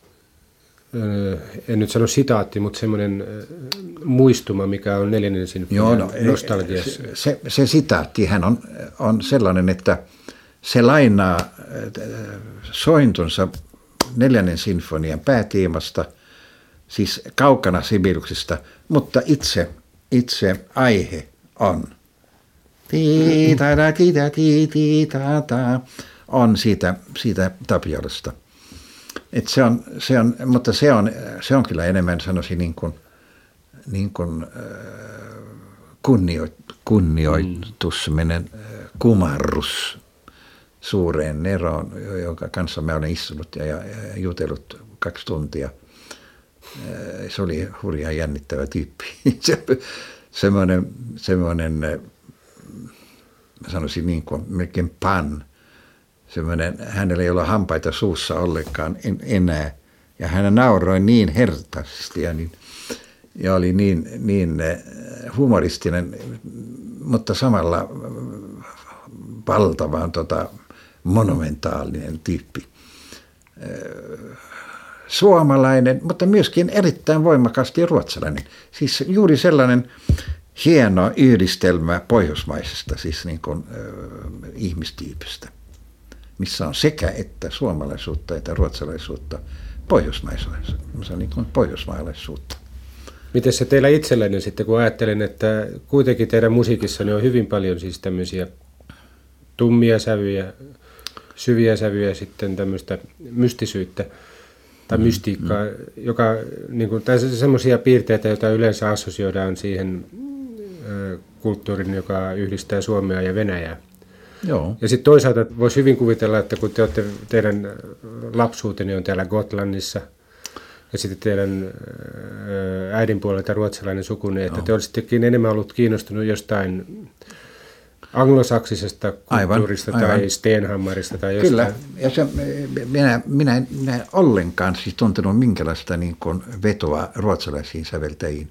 en nyt sano sitaatti, mutta semmoinen muistuma, mikä on neljännen sinfonian no, nostalgiassa. Se, se, se sitaattihan on, on sellainen, että se lainaa sointunsa neljännen sinfonian pääteemasta, siis kaukana Sibeliuksesta, mutta itse, itse aihe on on siitä, siitä Tapiolasta. Et se on, se on, mutta se on, se on kyllä enemmän, sanoisin, niin kuin, niin kuin kunnio, kunnioitus, mm. kumarrus suureen Neroon, jonka kanssa mä olen istunut ja, ja jutellut kaksi tuntia. Se oli hurjaa jännittävä tyyppi. Se, semmoinen, semmoinen, mä sanoisin niin kuin melkein pan. Semmoinen, hänellä ei ole hampaita suussa ollenkaan en, enää. Ja hän nauroi niin hertaisesti ja, niin, ja oli niin, niin humoristinen, mutta samalla valtavan tota, monumentaalinen tyyppi. Suomalainen, mutta myöskin erittäin voimakkaasti ruotsalainen. Siis juuri sellainen hieno yhdistelmä pohjoismaisesta, siis niin kuin äh, ihmistyypistä, missä on sekä että suomalaisuutta että ruotsalaisuutta pohjoismaisuutta, niin kuin pohjoismaalaisuutta. Miten se teillä itsellenne sitten, kun ajattelen, että kuitenkin teidän musiikissanne on hyvin paljon siis tämmöisiä tummia sävyjä, syviä sävyjä, sitten tämmöistä mystisyyttä tai mystiikkaa, mm, mm. joka, niin kuin, tai semmoisia piirteitä, joita yleensä assosioidaan siihen ö, kulttuurin, joka yhdistää Suomea ja Venäjää. Joo. Ja sitten toisaalta voisi hyvin kuvitella, että kun te olette, teidän lapsuuteni on täällä Gotlannissa, ja sitten teidän ö, äidin puolelta ruotsalainen sukuni, että Joo. te olisitte enemmän ollut kiinnostunut jostain anglosaksisesta kulttuurista aivan, aivan. tai Stenhammarista tai jostain. Kyllä, ja se, minä, minä, minä en ollenkaan siis tuntenut minkälaista niin kuin vetoa ruotsalaisiin säveltäjiin.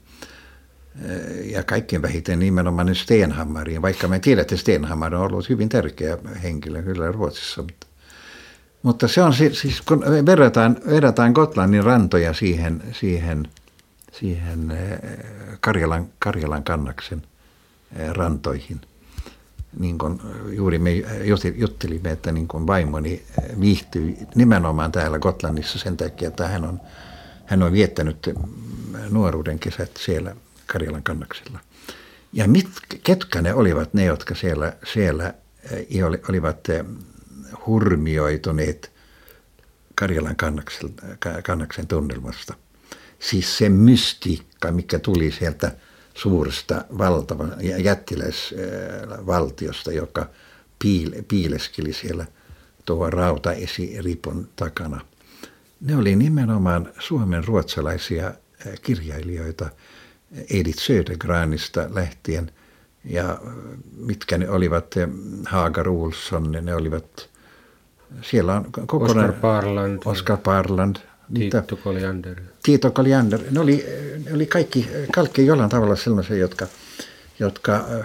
Ja kaikkein vähiten nimenomaan Stenhammariin, vaikka me tiedän, että Stenhammar on ollut hyvin tärkeä henkilö kyllä Ruotsissa. Mutta, mutta se on siis, kun verrataan, verrataan Gotlannin rantoja siihen, siihen, siihen Karjalan, Karjalan kannaksen rantoihin, niin kuin juuri me juttelimme, että niin kuin vaimoni viihtyi nimenomaan täällä Gotlannissa sen takia, että hän on, hän on viettänyt nuoruuden kesät siellä Karjalan kannaksella. Ja mit, ketkä ne olivat ne, jotka siellä, siellä olivat hurmioituneet Karjalan kannaksen, kannaksen tunnelmasta. Siis se mystiikka, mikä tuli sieltä suuresta valtavan jättiläisvaltiosta, joka piile, piileskeli siellä tuo rautaesiripun takana. Ne oli nimenomaan Suomen ruotsalaisia kirjailijoita Edith Södergranista lähtien, ja mitkä ne olivat, Hagar Olsson, ne olivat, siellä on kokonaan Oskar Parland, Oskar Parland Tiito Colliander. Tiito Colliander. Ne oli, ne oli kaikki, kaikki jollain tavalla sellaisia, jotka, jotka äh,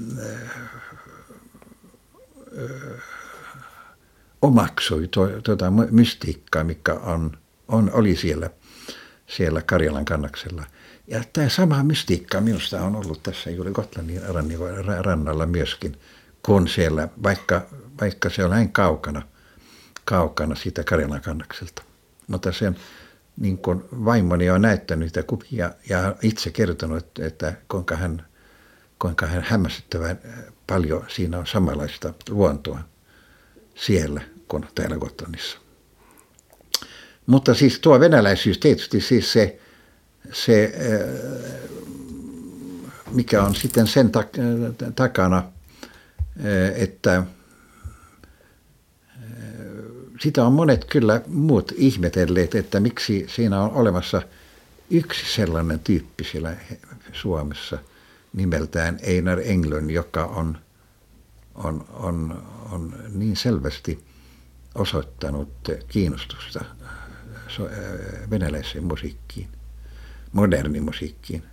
äh, omaksui tuota mystiikkaa, mikä on, on, oli siellä, siellä Karjalan kannaksella. Ja tämä sama mystiikka minusta on ollut tässä juuri Gotlannin rannalla myöskin, kun siellä, vaikka, vaikka se on näin kaukana, kaukana siitä Karjalan kannakselta. Mutta sen niin kuin vaimoni on näyttänyt niitä kuvia ja itse kertonut, että kuinka hän, kuinka hän hämmästyttävän paljon siinä on samanlaista luontoa siellä kuin täällä Gotlannissa. Mutta siis tuo venäläisyys tietysti siis se, se mikä on sitten sen takana, että sitä on monet kyllä muut ihmetelleet, että miksi siinä on olemassa yksi sellainen tyyppi siellä Suomessa nimeltään Einar Englund, joka on, on, on, on niin selvästi osoittanut kiinnostusta venäläiseen musiikkiin, modernimusiikkiin.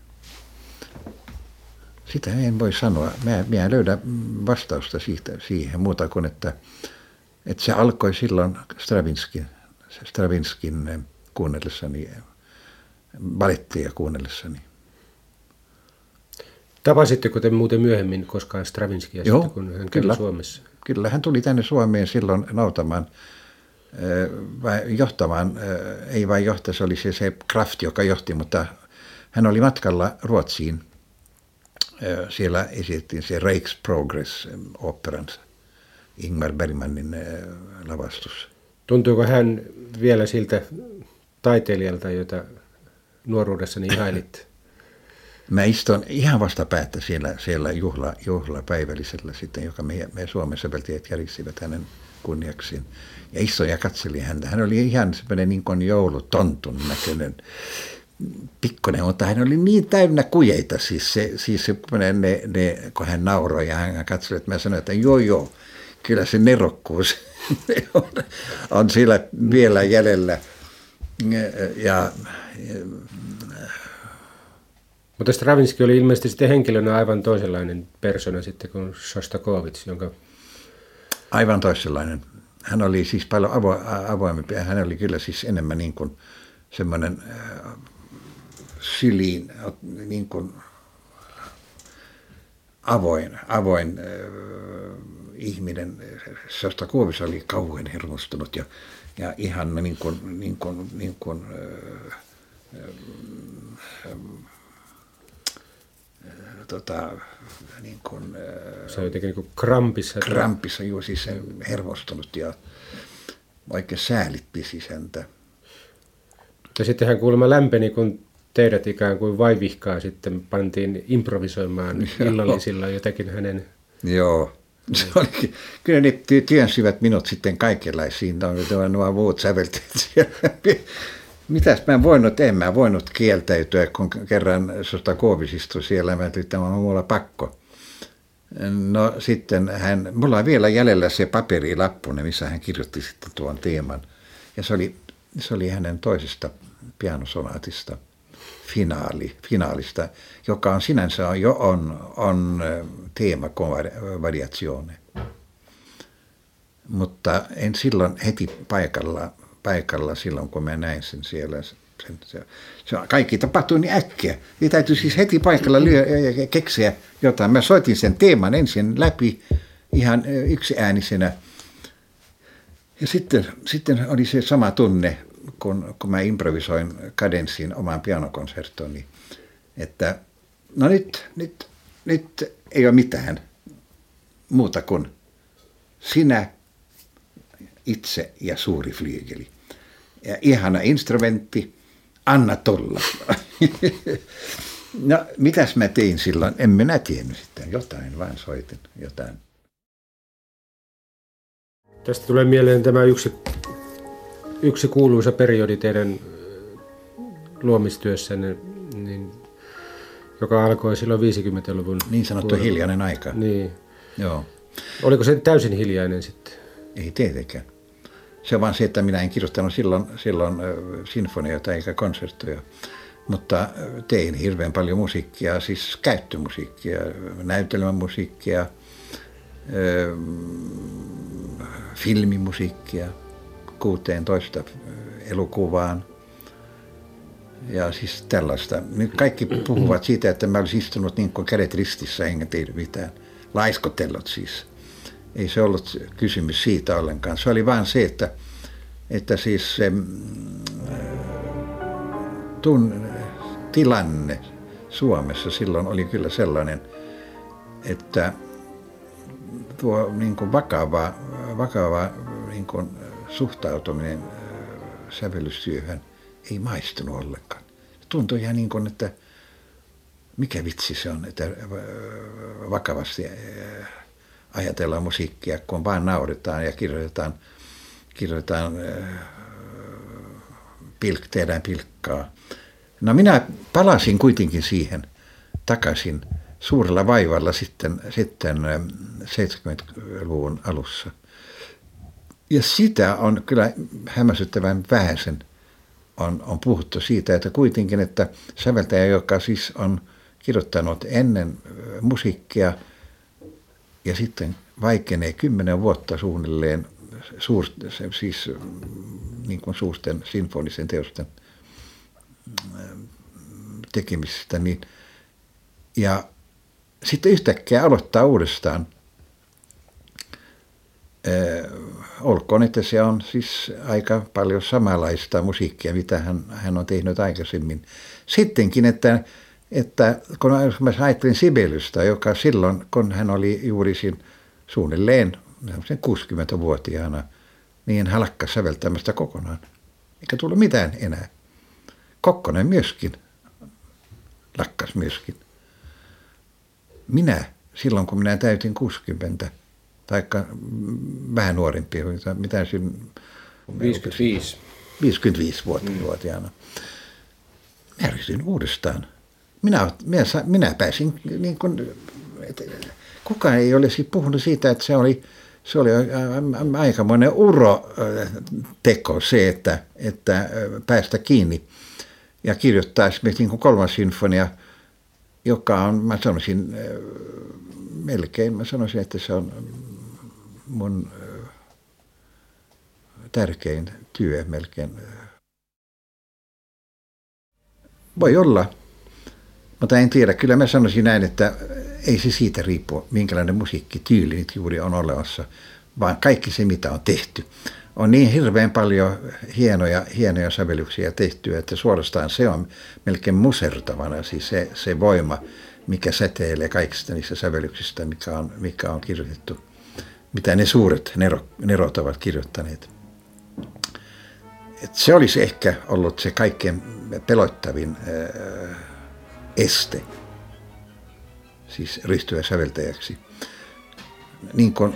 Sitä en voi sanoa. Mä, mä en löydä vastausta siitä, siihen muuta kuin, että Että se alkoi silloin Stravinskin, Stravinskin kuunnellessani, balettia kuunnellessani. Tapasitteko te muuten myöhemmin koskaan Stravinskia, Joo, sitten, kun hän kyllä, kävi Suomessa? Kyllä, hän tuli tänne Suomeen silloin nautamaan, vai johtamaan, ei vain johtaa, se oli se, se Kraft, joka johti, mutta hän oli matkalla Ruotsiin. Siellä esitettiin se Rijksprogress-oopperansa. Ingmar Bergmanin lavastus. Tuntuuko hän vielä siltä taiteilijalta, jota nuoruudessani ihailit? Mä istun ihan vastapäätä siellä, siellä juhla, juhlapäivällisellä sitten, joka me, me Suomen säveltäjät järjestivät hänen kunniaksiin. Ja istuin ja katselin häntä. Hän oli ihan semmoinen niin kuin joulutontun näköinen pikkonen, mutta hän oli niin täynnä kujeita. Siis, se, siis se, ne, ne, kun hän nauroi ja hän katsoi, että mä sanoin, että joo joo, kyllä se nerokkuus on, on siellä vielä jäljellä. Ja, ja mutta Stravinsky oli ilmeisesti sitten henkilönä aivan toisenlainen persona sitten kuin Shostakovich, jonka... Aivan toisenlainen. Hän oli siis paljon avo, avoimempi ja hän oli kyllä siis enemmän niin kuin semmoinen äh, syliin, niin kuin avoin, avoin äh, ihminen. Shostakovich oli kauhean hermostunut ja, ja ihan niin kuin, niin kuin, niin kuin äh, äh, Tota, niin kuin, se on jotenkin niin kuin krampissa. Krampissa, juuri siis hermostunut ja oikein säälitti siis häntä. Ja sitten hän kuulemma lämpeni, kun teidät ikään kuin vaivihkaa sitten pantiin improvisoimaan illallisilla jotakin hänen... Joo, se olikin, kyllä ne työnsivät minut sitten kaikenlaisiin, nuo muut säveltäjät siellä. Mitäs mä en voinut, en mä voinut kieltäytyä, kun kerran Shostakovich istui siellä, mä ajattelin, että on mulla pakko. No sitten hän, mulla on vielä jäljellä se paperilappu, missä hän kirjoitti sitten tuon teeman. Ja se oli, se oli hänen toisesta pianosonaatista, finaali, finaalista, joka on sinänsä on, jo on, on teema con variazione. Mutta en silloin heti paikalla, paikalla silloin, kun mä näin sen siellä. Sen, se, se, kaikki tapahtui niin äkkiä. Ja täytyy siis heti paikalla lyö, keksiä jotain. Mä soitin sen teeman ensin läpi ihan yksiäänisenä. Ja sitten, sitten oli se sama tunne, kun, kun mä improvisoin kadenssiin omaan pianokonserttoni, että no nyt, nyt, nyt ei ole mitään muuta kuin sinä, itse ja suuri flyygeli. Ja ihana instrumentti, anna tulla. No, mitäs mä tein silloin? En minä tiennyt sitten. Jotain vaan soitin, jotain. Tästä tulee mieleen tämä yksi, yksi kuuluisa periodi teidän luomistyössänne, niin, joka alkoi silloin viisikymmentäluvun. Niin sanottu puolella. Hiljainen aika. Niin. Joo. Oliko se täysin hiljainen sitten? Ei tietenkään. Se on vaan se, että minä en kirjoittanut silloin, silloin sinfonioita eikä konserttoja, mutta tein hirveän paljon musiikkia, siis käyttömusiikkia, näytelmämusiikkia, filmimusiikkia, kuusitoista elokuvaan ja siis tällaista. Nyt kaikki puhuvat siitä, että mä olisin istunut niin kuin kädet ristissä enkä tehnyt mitään. Laiskotellut siis. Ei se ollut kysymys siitä ollenkaan. Se oli vain se, että, että siis se tun, tilanne Suomessa silloin oli kyllä sellainen, että tuo niin kuin vakava, vakava niin kuin suhtautuminen sävellystyöhön ei maistunut ollenkaan. Tuntui ihan niin kuin, että mikä vitsi se on, että vakavasti ajatellaan musiikkia, kun vaan nauretaan ja kirjoitetaan, kirjoitetaan pilk, tehdään pilkkaa. No minä palasin kuitenkin siihen takaisin suurella vaivalla sitten, sitten seitsemänkymmentäluvun alussa. Ja sitä on kyllä hämmästyttävän vähäisen on, on puhuttu siitä, että kuitenkin, että säveltäjä, joka siis on kirjoittanut ennen musiikkia ja sitten vaikenee kymmenen vuotta suunnilleen suur, siis niin kuin suurten sinfonisen teosten tekemistä, niin ja sitten yhtäkkiä aloittaa uudestaan. Äh, olkoon, että se on siis aika paljon samanlaista musiikkia, mitä hän, hän on tehnyt aikaisemmin. Sittenkin, että, että kun mä ajattelin Sibeliusta, joka silloin, kun hän oli juuri siinä suunnilleen kuusikymmentävuotiaana, niin hän lakkasi säveltämästä kokonaan. Eikä tullut mitään enää. Kokkonen myöskin lakkas myöskin. Minä, silloin kun minä täytin kuusikymmentä, taikka vähän nuorempia, mitä siinä... viisikymmentäviisi. viisikymmentäviisi-vuotiaana. Mm. Mä ryhdyin uudestaan. Minä, minä, minä pääsin, niin kuin, että kukaan ei olisi puhunut siitä, että se oli, se oli aikamoinen uroteko se, että, että päästä kiinni ja kirjoittaa esimerkiksi niin kuin kolmas sinfonia, joka on, mä sanoisin, melkein, mä sanoisin, että se on mun tärkein työ melkein. Voi olla, mutta en tiedä. Kyllä mä sanoisin näin, että ei se siitä riippu, minkälainen musiikkityyli nyt juuri on olemassa, vaan kaikki se, mitä on tehty. On niin hirveän paljon hienoja, hienoja sävellyksiä tehtyä, että suorastaan se on melkein musertavana, siis se, se voima, mikä säteilee kaikista niistä sävellyksistä, mikä on, mikä on kirjoitettu, mitä ne suuret nero, nerot ovat kirjoittaneet. Et se olisi ehkä ollut se kaikkein pelottavin ää, este, siis ryhtyä säveltäjäksi. Niin kuin,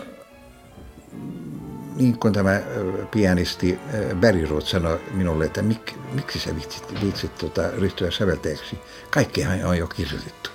niin kuin tämä pianisti Barry Root sanoi minulle, että mik, miksi sä viitsit, viitsit tuota, ryhtyä säveltäjäksi? Kaikkihan on jo kirjoitettu.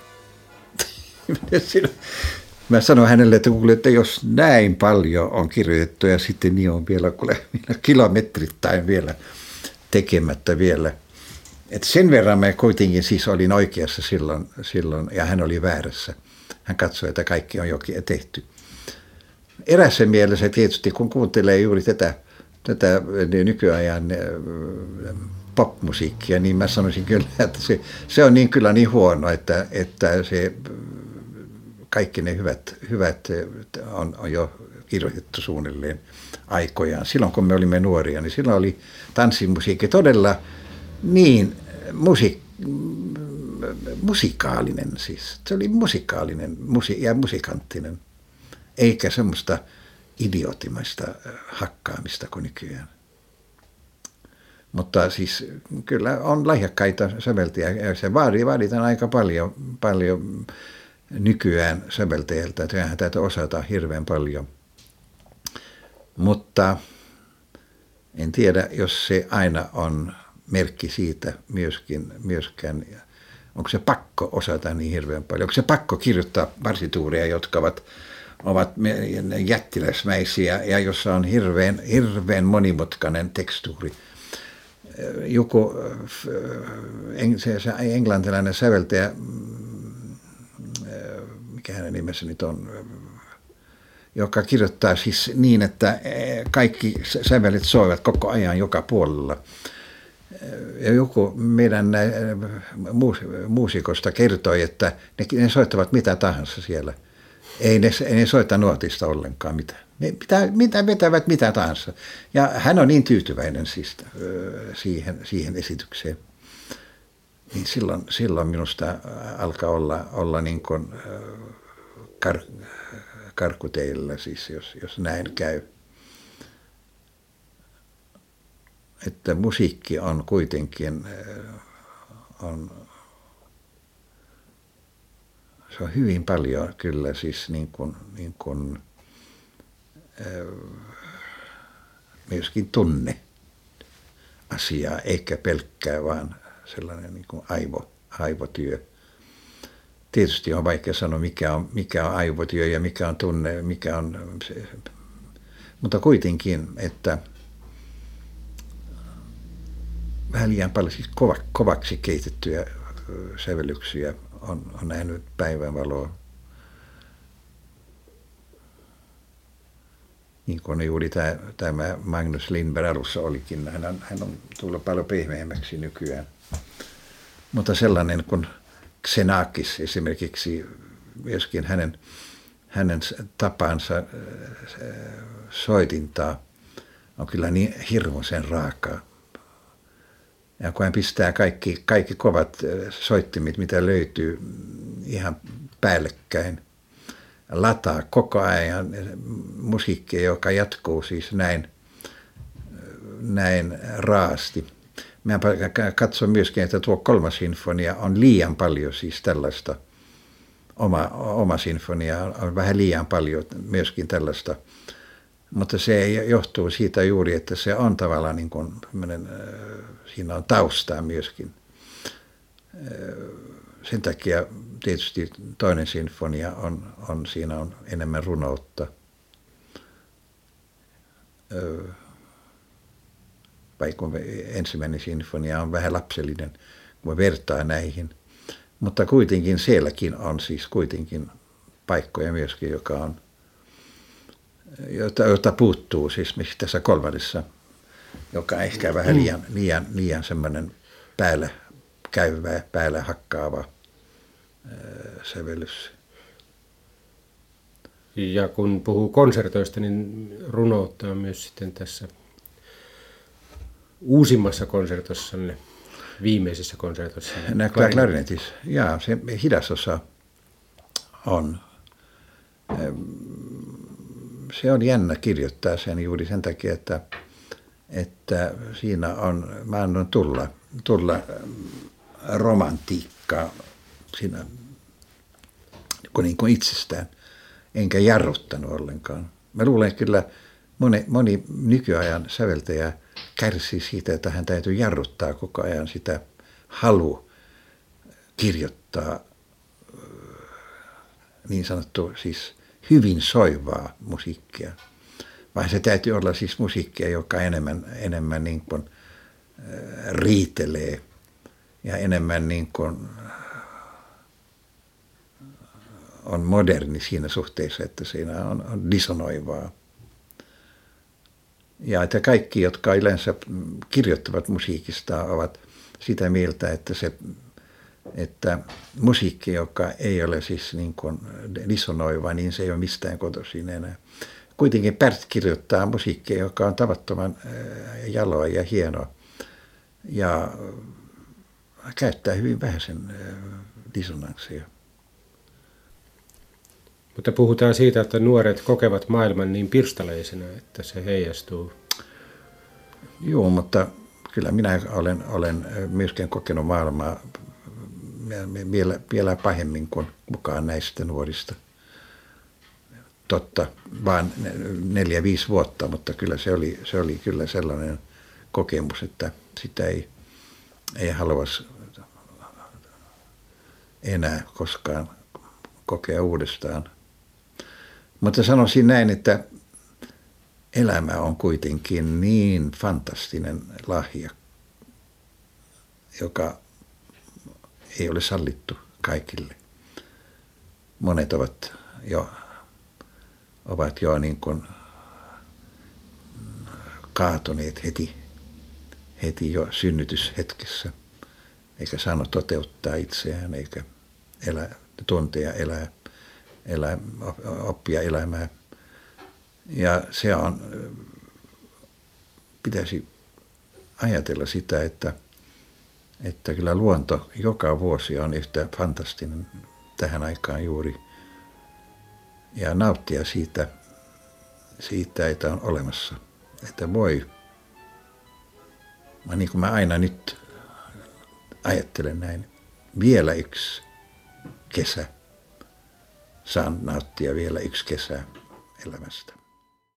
Mä sanoin hänelle, että, kuule, että jos näin paljon on kirjoitettu ja sitten niin on vielä kuule, kilometrittäin vielä tekemättä vielä. Et sen verran mä kuitenkin siis olin oikeassa silloin, silloin ja hän oli väärässä. Hän katsoi, että kaikki on jokin tehty. Erässä mielessä tietysti, kun kuuntelee juuri tätä, tätä nykyajan popmusiikkia, niin mä sanoisin kyllä, että se, se on niin kyllä niin huono, että, että se... Kaikki ne hyvät, hyvät on, on jo kirjoitettu suunnilleen aikojaan. Silloin kun me olimme nuoria, niin silloin oli tanssimusiikki todella niin musi, musikaalinen. Siis. Se oli musikaalinen musi, ja musikanttinen, eikä semmoista idioottimaista hakkaamista kuin nykyään. Mutta siis kyllä on lahjakkaita säveltäjiä ja se vaaditaan aika paljon, paljon nykyään säveltäjältä, että hän täytyy osata hirveän paljon. Mutta en tiedä, jos se aina on merkki siitä myöskin, myöskään, onko se pakko osata niin hirveän paljon. Onko se pakko kirjoittaa partituureja, jotka ovat, ovat jättiläismäisiä ja jossa on hirveän, hirveän monimutkainen tekstuuri. Joku se, se englantilainen säveltäjä, mikä hänen nimessä nyt on, joka kirjoittaa siis niin, että kaikki sävelet soivat koko ajan joka puolella. Ja joku meidän muusikosta kertoi, että ne, ne soittavat mitä tahansa siellä. Ei ne, ei ne soita nuotista ollenkaan mitään. Ne mitä, mitä vetävät mitä tahansa. Ja hän on niin tyytyväinen siis siihen, siihen esitykseen. Niin silloin, silloin minusta alkaa olla, olla niin kuin kar, karkuteillä, siis jos, jos näin käy. Että musiikki on kuitenkin, on, se on hyvin paljon kyllä siis niin kuin, niin kuin, myöskin tunne asiaa, eikä pelkkää vaan sellainen niin kuin aivo, aivotyö. Tietysti on vaikea sanoa, mikä on, mikä on aivotyö ja mikä on tunne, mikä on se, mutta kuitenkin, että vähän liian paljon siis kova, kovaksi keitettyjä sävellyksiä on, on nähnyt päivänvaloa. Niin kuin juuri tämä, tämä Magnus Lindberg alussa olikin. Hän on, hän on tullut paljon pehmeämmäksi nykyään. Mutta sellainen kuin Xenakis esimerkiksi, myöskin hänen, hänen tapansa soitintaa on kyllä niin hirmuisen raakaa. Ja kun hän pistää kaikki, kaikki kovat soittimit, mitä löytyy, ihan päällekkäin, lataa koko ajan musiikkia, joka jatkuu siis näin, näin raasti. Mä katson myöskin, että tuo kolmas sinfonia on liian paljon siis tällaista, oma, oma sinfonia on vähän liian paljon myöskin tällaista, mutta se johtuu siitä juuri, että se on tavallaan niin kuin, siinä on taustaa myöskin. Sen takia tietysti toinen sinfonia on, on siinä on enemmän runoutta. Vaikka ensimmäinen sinfonia on vähän lapsellinen, kun vertaa näihin. Mutta kuitenkin sielläkin on siis kuitenkin paikkoja myöskin, joka on, jota, jota puuttuu siis tässä kolmannessa, joka on ehkä vähän liian, liian, liian semmoinen päällä käyvä, päällä hakkaava sävellys. Ja kun puhuu konsertoista, niin runoutta on myös sitten tässä uusimmassa konsertossanne, viimeisessä konsertossanne. Näkyy klarinetis. Jaa, se hidasosa on. Se on jännä kirjoittaa sen juuri sen takia, että, että siinä on, mä annan tulla, tulla romantiikkaa siinä niin kuin itsestään, enkä jarruttanut ollenkaan. Mä luulen kyllä moni, moni nykyajan säveltäjä kärsii siitä, että hän täytyy jarruttaa koko ajan sitä halu kirjoittaa niin sanottu siis hyvin soivaa musiikkia. Vaan se täytyy olla siis musiikkia, joka enemmän, enemmän niin kuin riitelee ja enemmän niin kuin on moderni siinä suhteessa, että siinä on, on disonoivaa. Ja että kaikki, jotka yleensä kirjoittavat musiikista, ovat sitä mieltä, että se, että musiikki, joka ei ole siis niin kuin disonoiva, niin se ei ole mistään kotoisin enää. Kuitenkin Pärt kirjoittaa musiikkia, joka on tavattoman jaloa ja hienoa ja käyttää hyvin vähäisen disonanssia. Mutta puhutaan siitä, että nuoret kokevat maailman niin pirstaleisena, että se heijastuu. Joo, mutta kyllä minä olen, olen myöskin kokenut maailmaa vielä, vielä pahemmin kuin mukaan näistä nuorista. Totta, vaan neljä, viisi vuotta, mutta kyllä se oli, se oli kyllä sellainen kokemus, että sitä ei, ei haluaisi enää koskaan kokea uudestaan. Mutta sanoisin näin, että elämä on kuitenkin niin fantastinen lahja, joka ei ole sallittu kaikille. Monet ovat jo, ovat jo niin kuin kaatuneet heti, heti jo synnytyshetkessä, eikä saanut toteuttaa itseään, eikä elää, tuntea elää. Elää, oppia elämää. Ja se on, pitäisi ajatella sitä, että, että kyllä luonto joka vuosi on yhtä fantastinen tähän aikaan juuri. Ja nauttia siitä, siitä että on olemassa, että voi. Mä niin kuin mä aina nyt ajattelen näin, vielä yksi kesä. Saan nauttia vielä yksi kesä elämästä.